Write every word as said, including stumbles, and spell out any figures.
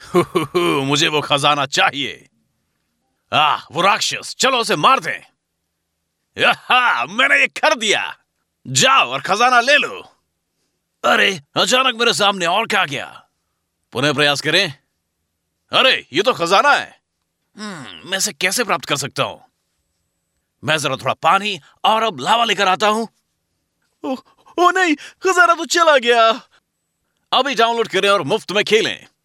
मुझे वो खजाना चाहिए। आ, वो राक्षस, चलो उसे मार दें। आहा, मैंने ये कर दिया। जाओ और खजाना ले लो। अरे, अचानक मेरे सामने और क्या गया? पुनः प्रयास करें। अरे, ये तो खजाना है। हम्म, मैं इसे कैसे प्राप्त कर सकता हूं? मैं जरा थोड़ा पानी और अब लावा लेकर आता हूं। ओ, ओ नहीं, खजाना तो चला गया। अभी डाउनलोड करें और मुफ्त में खेलें।